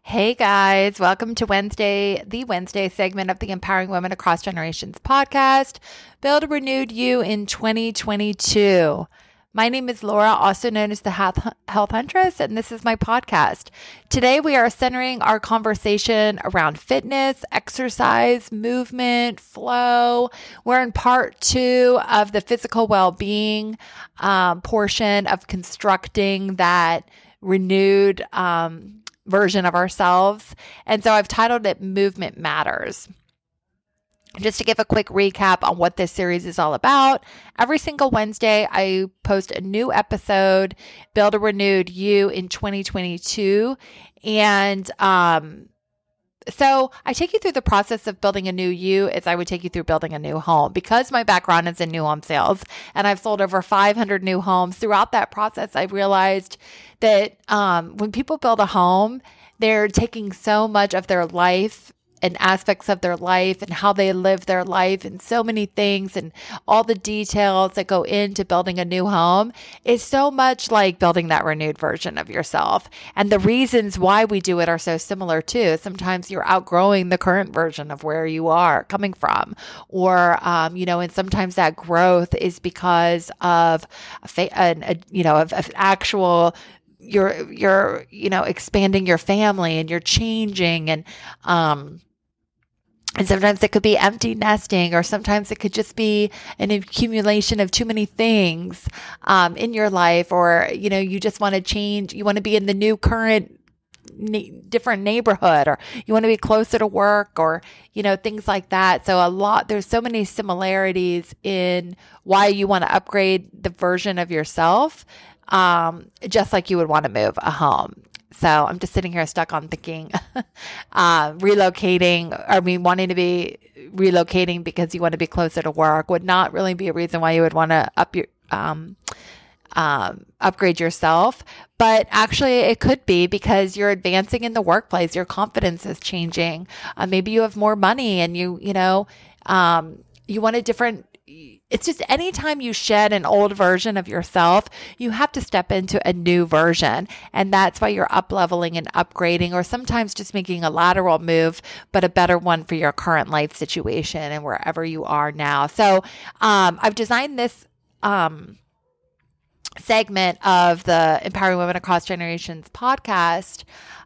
Hey guys, welcome to the Wednesday segment of the Empowering Women Across Generations podcast. Build a renewed you in 2022. My name is Laura, also known as the Health Huntress, and this is my podcast. Today we are centering our conversation around fitness, exercise, movement, flow. We're in part 2 of the physical well-being portion of constructing that renewed version of ourselves. And so I've titled it Movement Matters. Just to give a quick recap on what this series is all about, every single Wednesday, I post a new episode, Build a Renewed You in 2022. And so I take you through the process of building a new you as I would take you through building a new home. Because my background is in new home sales and I've sold over 500 new homes, throughout that process, I realized that when people build a home, they're taking so much of their life and aspects of their life and how they live their life and so many things and all the details that go into building a new home is so much like building that renewed version of yourself. And the reasons why we do it are so similar too. Sometimes you're outgrowing the current version of where you are coming from, or, and sometimes that growth is because of actual you're expanding your family and you're changing and sometimes it could be empty nesting, or sometimes it could just be an accumulation of too many things in your life, or, you just want to change. You want to be in the new current different neighborhood, or you want to be closer to work, or, things like that. So there's so many similarities in why you want to upgrade the version of yourself, just like you would want to move a home. So I'm just sitting here stuck on thinking, wanting to be relocating because you want to be closer to work would not really be a reason why you would want to upgrade yourself. But actually it could be because you're advancing in the workplace. Your confidence is changing. Maybe you have more money and you want a different. It's just anytime you shed an old version of yourself, you have to step into a new version. And that's why you're up-leveling and upgrading, or sometimes just making a lateral move, but a better one for your current life situation and wherever you are now. So I've designed this segment of the Empowering Women Across Generations podcast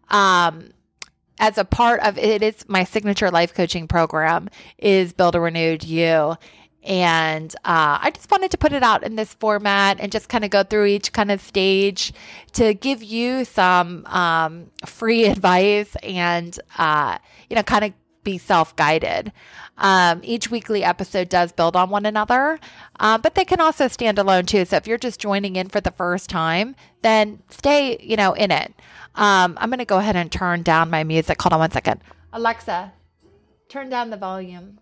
as a part of it. Is my signature life coaching program is Build a Renewed You. And I just wanted to put it out in this format and just kind of go through each kind of stage to give you some free advice and, kind of be self-guided. Each weekly episode does build on one another, but they can also stand alone too. So if you're just joining in for the first time, then stay, in it. I'm going to go ahead and turn down my music. Hold on one second. Alexa, turn down the volume.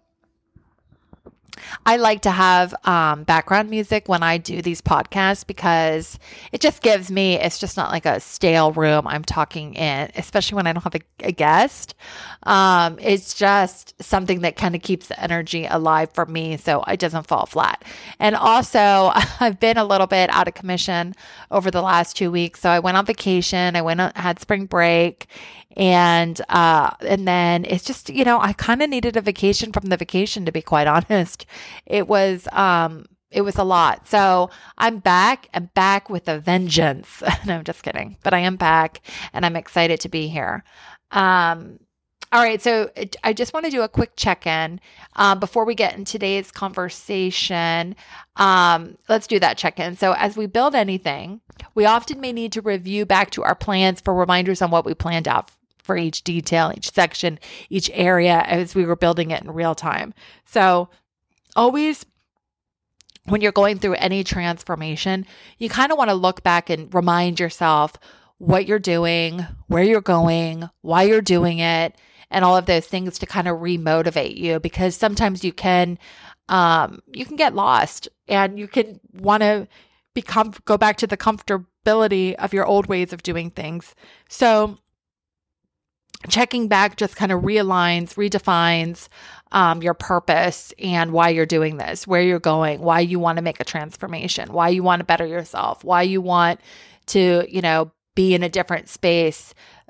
I like to have background music when I do these podcasts because it just gives me, it's just not like a stale room I'm talking in, especially when I don't have a guest. It's just something that kind of keeps the energy alive for me so it doesn't fall flat. And also, I've been a little bit out of commission over the last 2 weeks. So I went on vacation. Had spring break. And then it's just, I kind of needed a vacation from the vacation, to be quite honest. It was a lot. So I'm back with a vengeance. No, I'm just kidding. But I am back and I'm excited to be here. All right. So I just want to do a quick check-in before we get in today's conversation. Let's do that check-in. So as we build anything, we often may need to review back to our plans for reminders on what we planned out for each detail, each section, each area as we were building it in real time. So always, when you're going through any transformation, you kind of want to look back and remind yourself what you're doing, where you're going, why you're doing it, and all of those things to kind of remotivate you, because sometimes you can get lost and you can want to go back to the comfortability of your old ways of doing things. So checking back just kind of realigns, redefines your purpose and why you're doing this, where you're going, why you want to make a transformation, why you want to better yourself, why you want to, be in a different space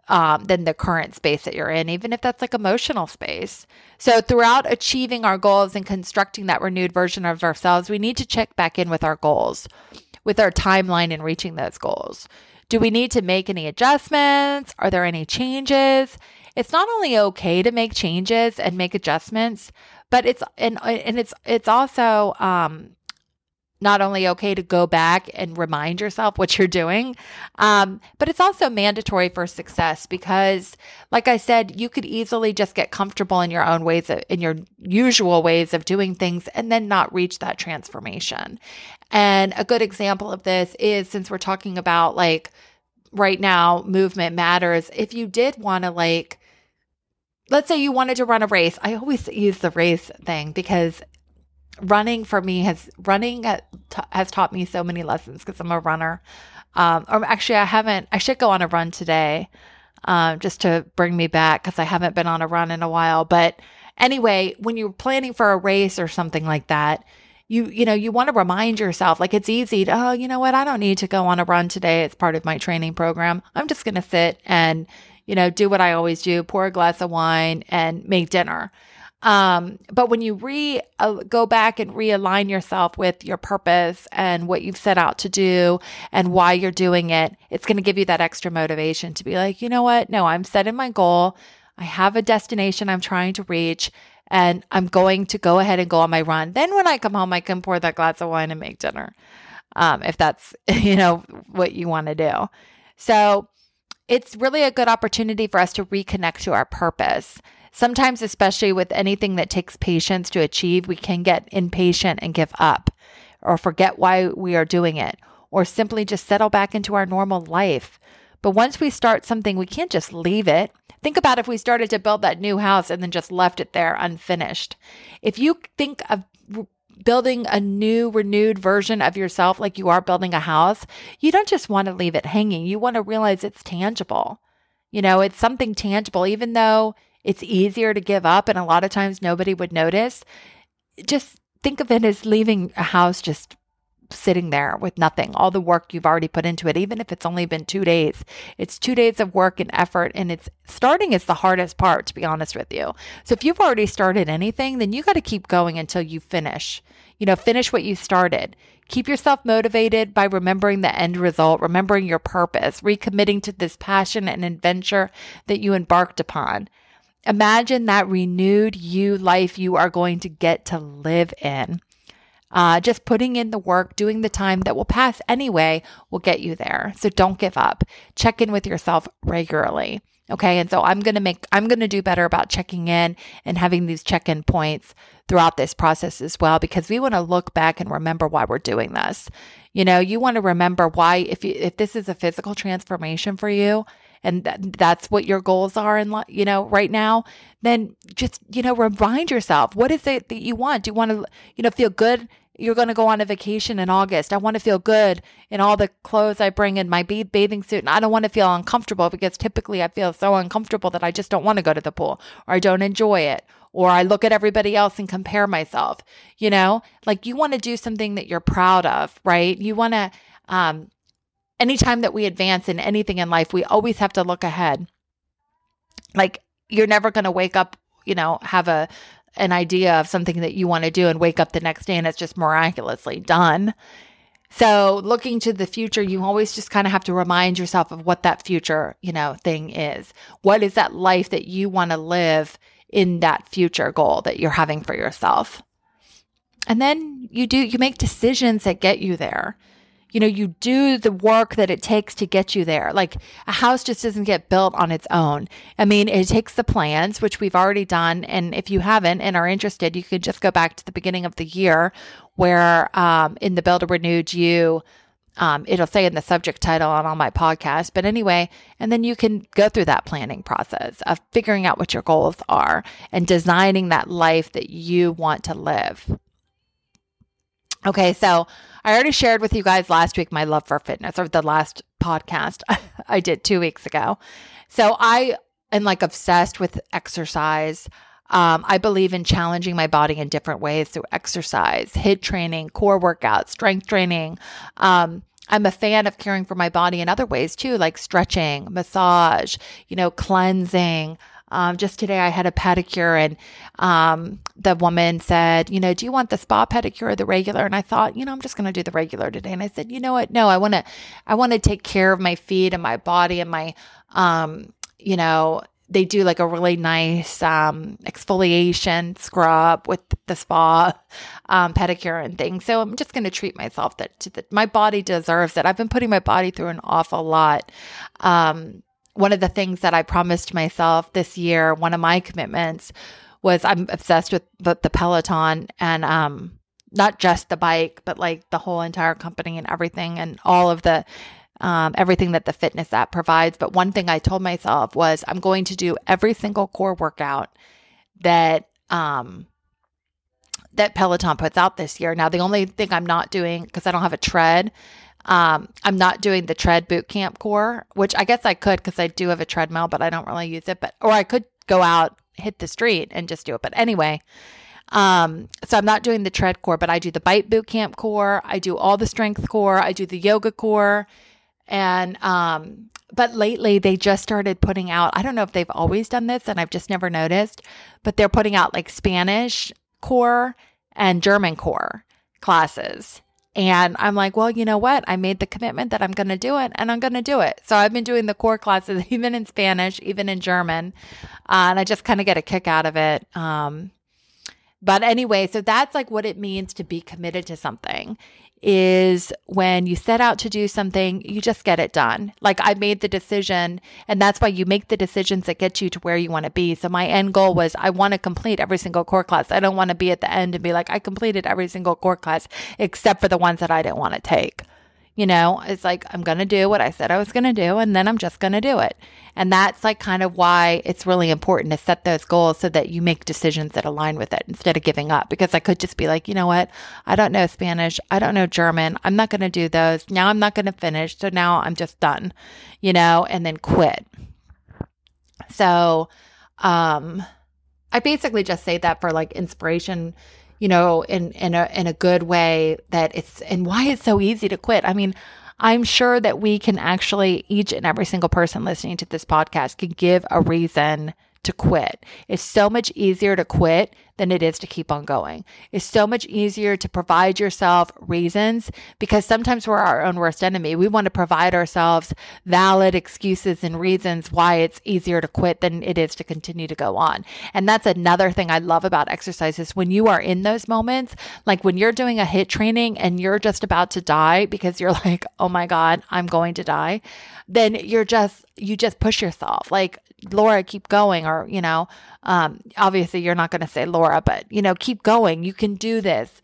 than the current space that you're in, even if that's like emotional space. So throughout achieving our goals and constructing that renewed version of ourselves, we need to check back in with our goals, with our timeline in reaching those goals. Do we need to make any adjustments? Are there any changes? It's not only okay to make changes and make adjustments, but it's also not only okay to go back and remind yourself what you're doing, but it's also mandatory for success because, like I said, you could easily just get comfortable in your own ways, in your usual ways of doing things, and then not reach that transformation. And a good example of this is, since we're talking about like right now, movement matters. If you did want to let's say you wanted to run a race. I always use the race thing because running for me has taught me so many lessons because I'm a runner. Or actually I should go on a run today, just to bring me back because I haven't been on a run in a while. But anyway, when you're planning for a race or something like that, you want to remind yourself, like it's easy to, oh, you know what? I don't need to go on a run today. It's part of my training program. I'm just going to sit and, do what I always do, pour a glass of wine and make dinner. But when you go back and realign yourself with your purpose and what you've set out to do and why you're doing it, it's going to give you that extra motivation to be like, you know what? No, I'm setting my goal. I have a destination I'm trying to reach, and I'm going to go ahead and go on my run. Then when I come home, I can pour that glass of wine and make dinner. If that's, what you want to do. So it's really a good opportunity for us to reconnect to our purpose. Sometimes, especially with anything that takes patience to achieve, we can get impatient and give up or forget why we are doing it, or simply just settle back into our normal life. But once we start something, we can't just leave it. Think about if we started to build that new house and then just left it there unfinished. If you think of building a new, renewed version of yourself like you are building a house, you don't just want to leave it hanging. You want to realize it's tangible. It's something tangible, even though it's easier to give up and a lot of times nobody would notice. Just think of it as leaving a house just sitting there with nothing, all the work you've already put into it, even if it's only been 2 days. It's 2 days of work and effort, and starting is the hardest part, to be honest with you. So if you've already started anything, then you got to keep going until you finish. Finish what you started. Keep yourself motivated by remembering the end result, remembering your purpose, recommitting to this passion and adventure that you embarked upon. Imagine that renewed life you are going to get to live in. Just putting in the work, doing the time that will pass anyway will get you there. So don't give up. Check in with yourself regularly. Okay. And so I'm going to do better about checking in and having these check-in points throughout this process as well, because we want to look back and remember why we're doing this. You want to remember why, if this is a physical transformation for you, and that's what your goals are in, right now, then just, remind yourself, what is it that you want? Do you want to, feel good? You're going to go on a vacation in August. I want to feel good in all the clothes I bring in my bathing suit. And I don't want to feel uncomfortable, because typically I feel so uncomfortable that I just don't want to go to the pool, or I don't enjoy it, or I look at everybody else and compare myself. You want to do something that you're proud of, right? You want to, anytime that we advance in anything in life, we always have to look ahead. Like, you're never going to wake up, have an idea of something that you want to do and wake up the next day and it's just miraculously done. So looking to the future, you always just kind of have to remind yourself of what that future, thing is. What is that life that you want to live in that future goal that you're having for yourself? And then you make decisions that get you there. You do the work that it takes to get you there. Like, a house just doesn't get built on its own. I mean, it takes the plans, which we've already done. And if you haven't and are interested, you could just go back to the beginning of the year where in the Build a Renewed You, it'll say in the subject title on all my podcasts. But anyway, and then you can go through that planning process of figuring out what your goals are and designing that life that you want to live. Okay, so I already shared with you guys last week my love for fitness, or the last podcast I did 2 weeks ago. So I am obsessed with exercise. I believe in challenging my body in different ways through exercise, HIIT training, core workouts, strength training. I'm a fan of caring for my body in other ways too, like stretching, massage, cleansing. Just today I had a pedicure and the woman said, do you want the spa pedicure or the regular? And I thought, I'm just going to do the regular today. And I said, you know what? No, I want to take care of my feet and my body and my, they do like a really nice exfoliation scrub with the spa pedicure and things. So I'm just going to treat myself that my body deserves it. I've been putting my body through an awful lot. One of the things that I promised myself this year, one of my commitments was I'm obsessed with the Peloton and not just the bike, but like the whole entire company and everything and all of the everything that the fitness app provides. But one thing I told myself was I'm going to do every single core workout that that Peloton puts out this year. Now, the only thing I'm not doing, because I don't have a tread, I'm not doing the tread boot camp core, which I guess I could because I do have a treadmill, but I don't really use it. Or I could go out, hit the street and just do it. But anyway, so I'm not doing the tread core, but I do the bike boot camp core. I do all the strength core. I do the yoga core. And, but lately they just started putting out, I don't know if they've always done this and I've just never noticed, but they're putting out like Spanish core and German core classes. And I'm like, well, you know what? I made the commitment that I'm going to do it and I'm going to do it. So I've been doing the core classes, even in Spanish, even in German. And I just kind of get a kick out of it. But anyway, so that's like what it means to be committed to something is when you set out to do something, you just get it done. Like I made the decision, and that's why you make the decisions that get you to where you want to be. So my end goal was I want to complete every single core class. I don't want to be at the end and be like, I completed every single core class except for the ones that I didn't want to take. It's like, I'm going to do what I said I was going to do, and then I'm just going to do it. And that's like kind of why it's really important to set those goals so that you make decisions that align with it instead of giving up. Because I could just be like, you know what? I don't know Spanish. I don't know German. I'm not going to do those. Now I'm not going to finish. So now I'm just done, and then quit. So, I basically just say that for like inspiration, in a good way and why it's so easy to quit. I mean, I'm sure that we can actually, each and every single person listening to this podcast can give a reason to quit. It's so much easier to quit than it is to keep on going. It's so much easier to provide yourself reasons because sometimes we're our own worst enemy. We want to provide ourselves valid excuses and reasons why it's easier to quit than it is to continue to go on. And that's another thing I love about exercise is when you are in those moments, like when you're doing a HIIT training and you're just about to die because you're like, oh my God, I'm going to die. Then you just push yourself like, Laura, keep going. Or, obviously you're not going to say Laura, but, keep going. You can do this.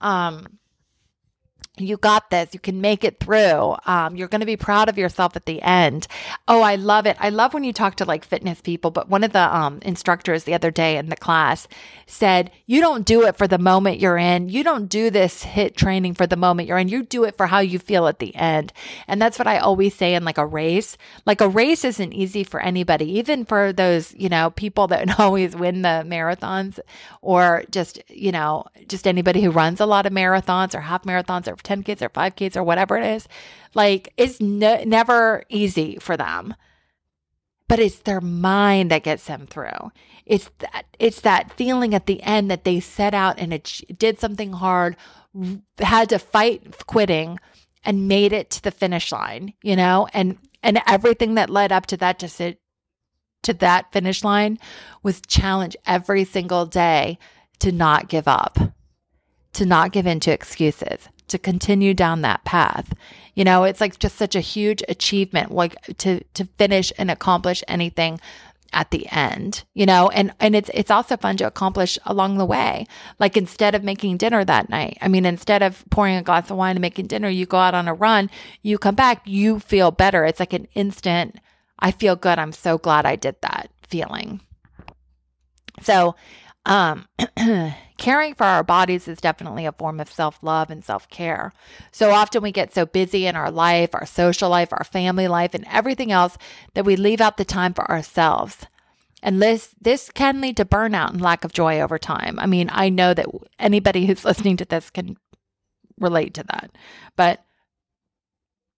You got this. You can make it through. You're going to be proud of yourself at the end. Oh, I love it. I love when you talk to like fitness people, but one of the instructors the other day in the class said, you don't do it for the moment you're in. You don't do this HIIT training for the moment you're in. You do it for how you feel at the end. And that's what I always say in like a race. Like a race isn't easy for anybody, even for those, people that always win the marathons or just anybody who runs a lot of marathons or half marathons or 10Ks or 5Ks or whatever it is. Like it's never easy for them, but it's their mind that gets them through. It's that feeling at the end that they set out and it did something hard, had to fight quitting and made it to the finish line, and everything that led up to that, to that finish line was challenge every single day to not give up, to not give in to excuses, to continue down that path. It's like just such a huge achievement, like to finish and accomplish anything at the end, and it's also fun to accomplish along the way. Like instead of making dinner that night, instead of pouring a glass of wine and making dinner, you go out on a run, you come back, you feel better. It's like an instant, I feel good. I'm so glad I did that feeling. So, caring for our bodies is definitely a form of self-love and self-care. So often we get so busy in our life, our social life, our family life, and everything else that we leave out the time for ourselves. And this can lead to burnout and lack of joy over time. I know that anybody who's listening to this can relate to that. But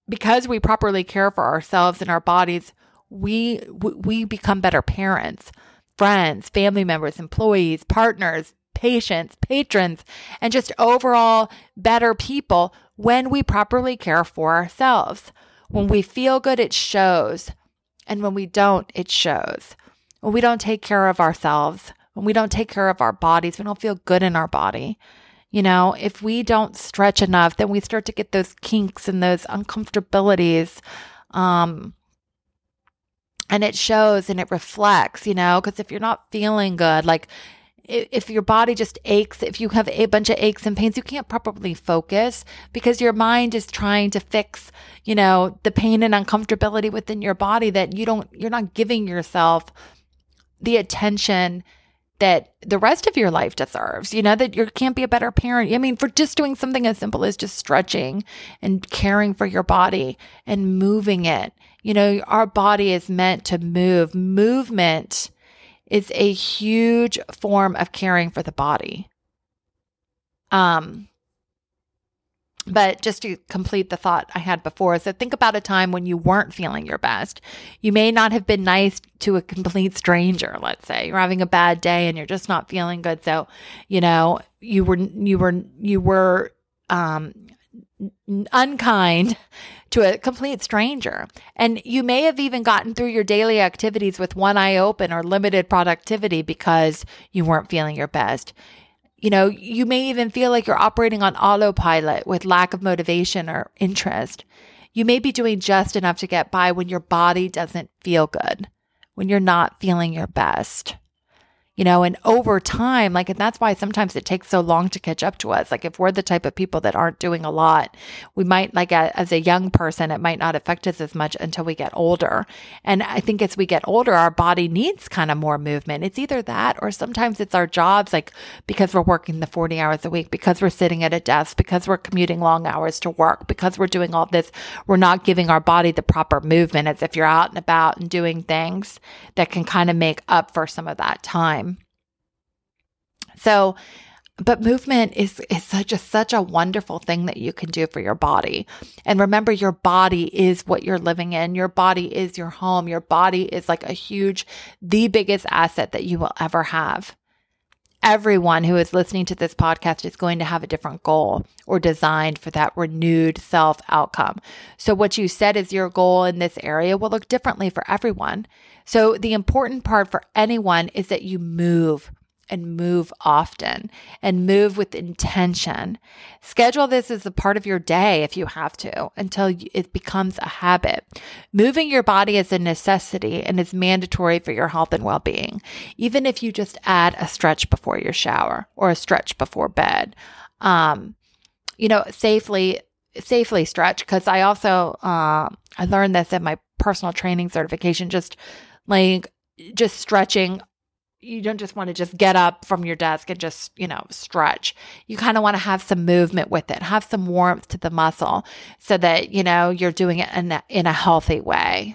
because we properly care for ourselves and our bodies, we become better parents, friends, family members, employees, partners, patients, patrons, and just overall better people when we properly care for ourselves. When we feel good, it shows. And when we don't, it shows. When we don't take care of ourselves, when we don't take care of our bodies, we don't feel good in our body. If we don't stretch enough, then we start to get those kinks and those uncomfortabilities. And it shows and it reflects, because if you're not feeling good, like if your body just aches, if you have a bunch of aches and pains, you can't properly focus because your mind is trying to fix, the pain and uncomfortability within your body that you're not giving yourself the attention that the rest of your life deserves, that you can't be a better parent. I mean, for just doing something as simple as just stretching and caring for your body and moving it. Our body is meant to move. Movement is a huge form of caring for the body. But just to complete the thought I had before, so think about a time when you weren't feeling your best. You may not have been nice to a complete stranger, let's say. You're having a bad day and you're just not feeling good. So, you were unkind to a complete stranger. And you may have even gotten through your daily activities with one eye open or limited productivity because you weren't feeling your best. You may even feel like you're operating on autopilot with lack of motivation or interest. You may be doing just enough to get by when your body doesn't feel good, when you're not feeling your best. And over time, and that's why sometimes it takes so long to catch up to us. Like if we're the type of people that aren't doing a lot, we might, as a young person, it might not affect us as much until we get older. And I think as we get older, our body needs kind of more movement. It's either that or sometimes it's our jobs, because we're working the 40 hours a week, because we're sitting at a desk, because we're commuting long hours to work, because we're doing all this, we're not giving our body the proper movement as if you're out and about and doing things that can kind of make up for some of that time. So, but movement is such a wonderful thing that you can do for your body. And remember, your body is what you're living in. Your body is your home. Your body is the biggest asset that you will ever have. Everyone who is listening to this podcast is going to have a different goal or designed for that renewed self outcome. So what you set as your goal in this area will look differently for everyone. So the important part for anyone is that you move. And move often and move with intention. Schedule this as a part of your day if you have to until it becomes a habit. Moving your body is a necessity and is mandatory for your health and well-being. Even if you just add a stretch before your shower or a stretch before bed, safely stretch. Because I also, I learned this in my personal training certification, just stretching. You don't just want to just get up from your desk and just, stretch. You kind of want to have some movement with it, have some warmth to the muscle so that, you're doing it in a healthy way.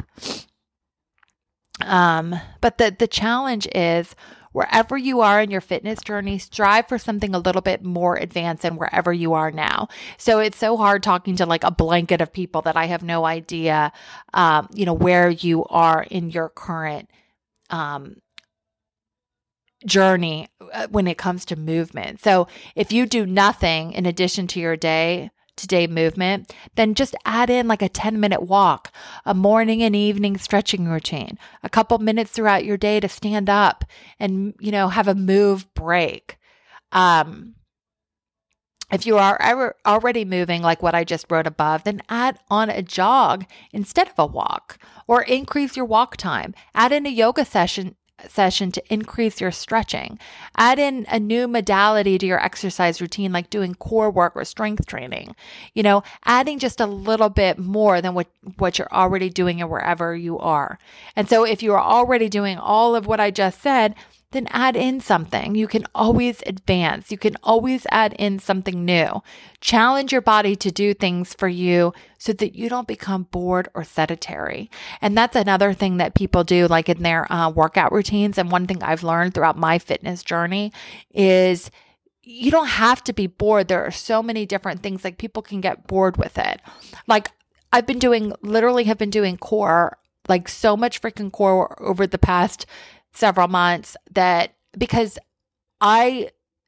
But the challenge is wherever you are in your fitness journey, strive for something a little bit more advanced than wherever you are now. So it's so hard talking to a blanket of people that I have no idea, where you are in your current, journey when it comes to movement. So if you do nothing in addition to your day-to-day movement, then just add in a 10-minute walk, a morning and evening stretching routine, a couple minutes throughout your day to stand up and, have a move break. If you are already moving like what I just wrote above, then add on a jog instead of a walk or increase your walk time. Add in a yoga session to increase your stretching. Add in a new modality to your exercise routine, like doing core work or strength training. Adding just a little bit more than what you're already doing and wherever you are. And so if you are already doing all of what I just said, then add in something. You can always advance. You can always add in something new. Challenge your body to do things for you so that you don't become bored or sedentary. And that's another thing that people do in their workout routines. And one thing I've learned throughout my fitness journey is you don't have to be bored. There are so many different things, people can get bored with it. I've been doing, literally have been doing core, like so much freaking core over the past several months that because I,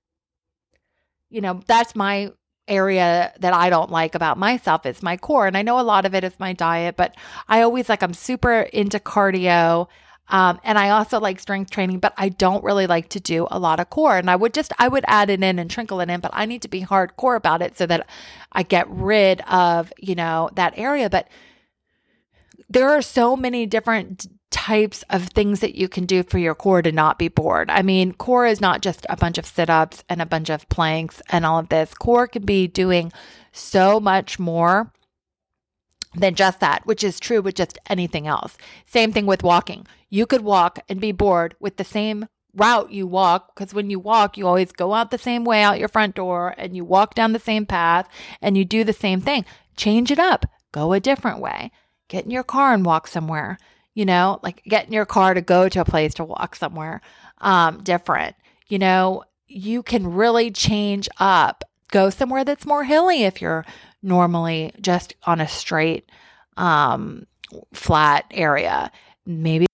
that's my area that I don't like about myself is my core. And I know a lot of it is my diet, but I'm super into cardio. And I also like strength training, but I don't really like to do a lot of core. And I would add it in and trickle it in, but I need to be hardcore about it so that I get rid of, that area. But there are so many different types of things that you can do for your core to not be bored. I mean, core is not just a bunch of sit-ups and a bunch of planks and all of this. Core can be doing so much more than just that, which is true with just anything else. Same thing with walking. You could walk and be bored with the same route you walk, because when you walk, you always go out the same way out your front door and you walk down the same path and you do the same thing. Change it up. Go a different way. Get in your car and walk somewhere, like get in your car to go to a place to walk somewhere different. You can really change up. Go somewhere that's more hilly if you're normally just on a straight, flat area. Maybe.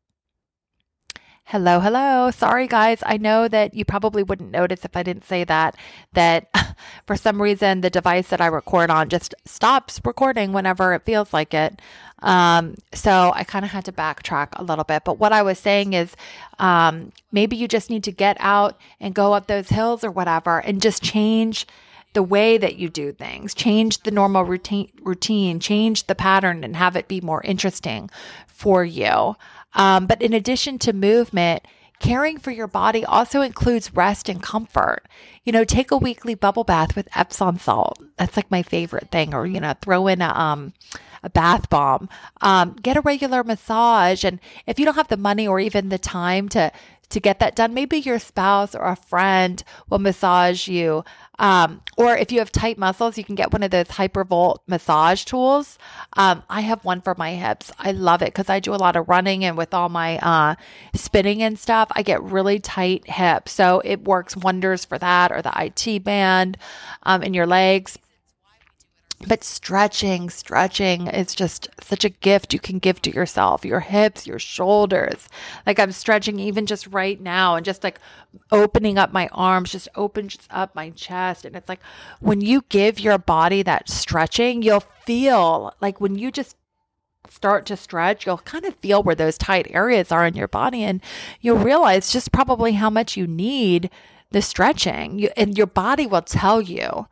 Hello. Sorry, guys. I know that you probably wouldn't notice if I didn't say that for some reason, the device that I record on just stops recording whenever it feels like it. So I kind of had to backtrack a little bit. But what I was saying is, maybe you just need to get out and go up those hills or whatever and just change the way that you do things, change the normal routine, change the pattern and have it be more interesting for you. But in addition to movement, caring for your body also includes rest and comfort. Take a weekly bubble bath with Epsom salt. That's like my favorite thing. Or, throw in a bath bomb. Get a regular massage. And if you don't have the money or even the time to get that done, maybe your spouse or a friend will massage you. Or if you have tight muscles, you can get one of those Hypervolt massage tools. I have one for my hips. I love it because I do a lot of running, and with all my spinning and stuff, I get really tight hips. So it works wonders for that, or the IT band in your legs. But stretching is just such a gift you can give to yourself, your hips, your shoulders. Like I'm stretching even just right now and just like opening up my arms, just opens up my chest. And it's like when you give your body that stretching, you'll feel like when you just start to stretch, you'll kind of feel where those tight areas are in your body. And you'll realize just probably how much you need the stretching. And your body will tell you.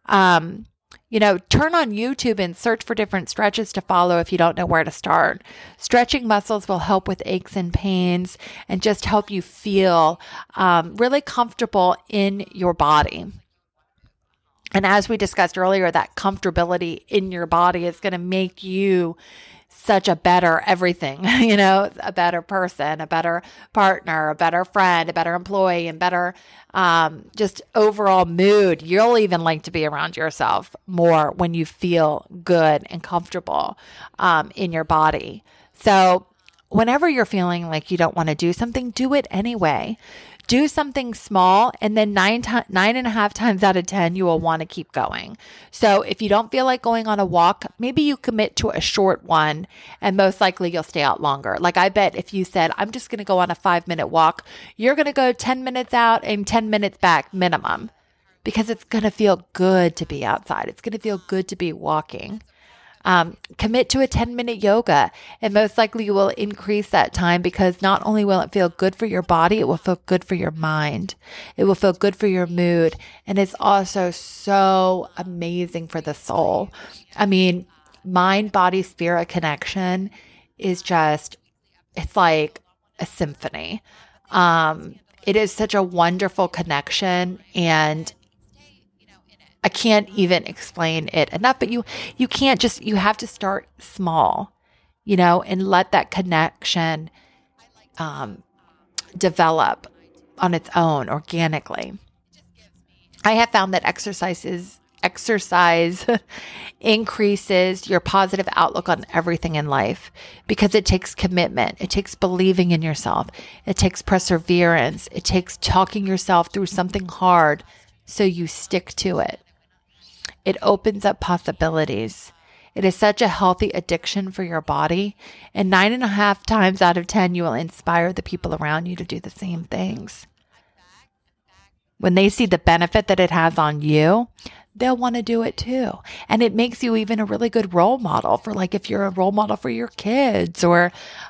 Turn on YouTube and search for different stretches to follow if you don't know where to start. Stretching muscles will help with aches and pains and just help you feel really comfortable in your body. And as we discussed earlier, that comfortability in your body is going to make you such a better everything, a better person, a better partner, a better friend, a better employee, and better just overall mood. You'll even like to be around yourself more when you feel good and comfortable in your body. So whenever you're feeling like you don't want to do something, do it anyway. Do something small, and then 9.5 times out of 10, you will want to keep going. So if you don't feel like going on a walk, maybe you commit to a short one, and most likely you'll stay out longer. Like I bet if you said, I'm just going to go on a 5-minute walk, you're going to go 10 minutes out and 10 minutes back minimum, because it's going to feel good to be outside. It's going to feel good to be walking. Commit to a 10-minute yoga, and most likely you will increase that time, because not only will it feel good for your body, it will feel good for your mind. It will feel good for your mood. And it's also so amazing for the soul. I mean, mind, body, spirit connection is just, it's like a symphony. It is such a wonderful connection, and I can't even explain it enough, but you can't just, you have to start small, and let that connection develop on its own organically. I have found that exercise increases your positive outlook on everything in life, because it takes commitment. It takes believing in yourself. It takes perseverance. It takes talking yourself through something hard so you stick to it. It opens up possibilities. It is such a healthy addiction for your body. And 9.5 times out of 10, you will inspire the people around you to do the same things. When they see the benefit that it has on you, they'll want to do it too. And it makes you even a really good role model for, like, if you're a role model for your kids or,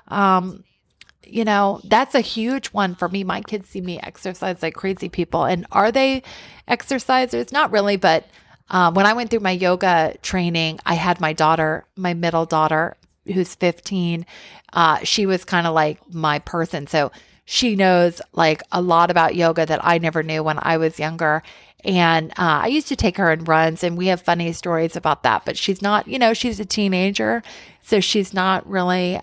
that's a huge one for me. My kids see me exercise like crazy people. And are they exercisers? Not really. But when I went through my yoga training, I had my middle daughter, who's 15. She was kind of like my person. So she knows like a lot about yoga that I never knew when I was younger. And I used to take her on runs, and we have funny stories about that. But she's not, she's a teenager. So she's not really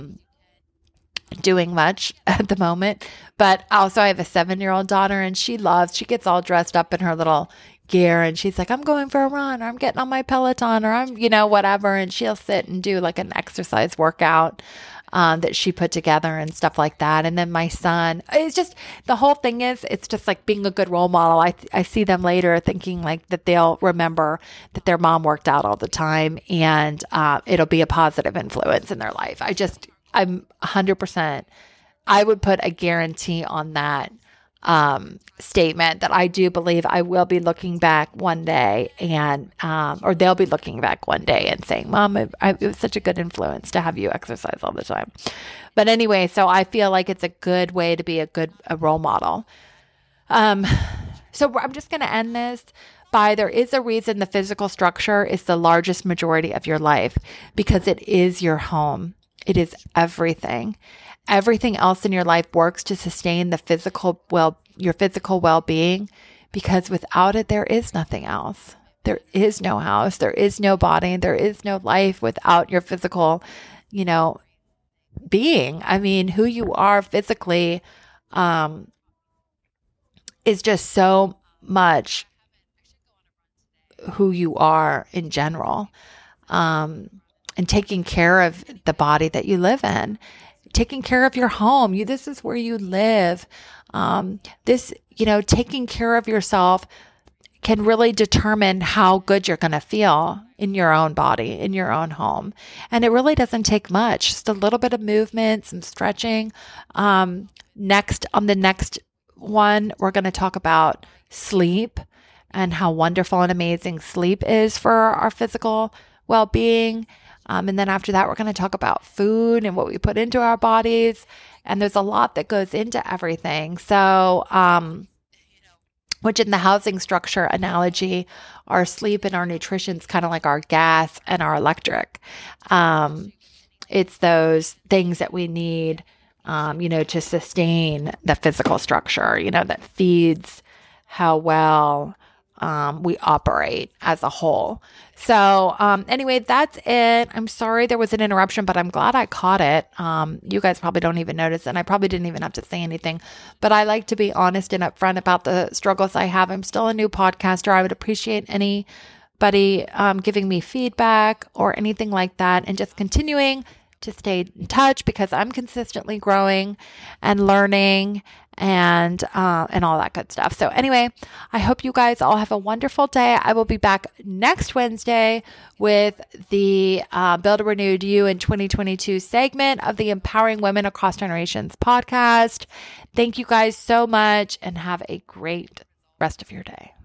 doing much at the moment. But also I have a 7-year-old daughter, and she gets all dressed up in her little gear, and she's like, I'm going for a run, or I'm getting on my Peloton, or I'm, whatever. And she'll sit and do like an exercise workout that she put together and stuff like that. And then my son, it's just, the whole thing is, it's just like being a good role model. I see them later thinking like that they'll remember that their mom worked out all the time, and it'll be a positive influence in their life. I'm 100%, I would put a guarantee on that statement that I do believe I will be looking back one day, and or they'll be looking back one day and saying, Mom, it was such a good influence to have you exercise all the time. But anyway, so I feel like it's a good way to be a role model. So I'm just going to end this by, there is a reason the physical structure is the largest majority of your life, because it is your home. It is everything. Everything else in your life works to sustain your physical well-being, because without it, there is nothing else. There is no house. There is no body. There is no life without your physical, being. I mean, who you are physically is just so much who you are in general. And taking care of the body that you live in, taking care of your home. This is where you live. Taking care of yourself can really determine how good you're going to feel in your own body, in your own home. And it really doesn't take much, just a little bit of movement, some stretching. Next, on the next one, we're going to talk about sleep and how wonderful and amazing sleep is for our physical well-being. And then after that, we're going to talk about food and what we put into our bodies. And there's a lot that goes into everything. So, which in the housing structure analogy, our sleep and our nutrition is kind of like our gas and our electric. It's those things that we need, to sustain the physical structure, that feeds how well we operate as a whole. So anyway, that's it. I'm sorry there was an interruption, but I'm glad I caught it. You guys probably don't even notice, and I probably didn't even have to say anything, but I like to be honest and upfront about the struggles I have. I'm still a new podcaster. I would appreciate anybody giving me feedback or anything like that, and just continuing to stay in touch, because I'm consistently growing and learning and all that good stuff. So anyway, I hope you guys all have a wonderful day. I will be back next Wednesday with the Build a Renewed You in 2022 segment of the Empowering Women Across Generations podcast. Thank you guys so much, and have a great rest of your day.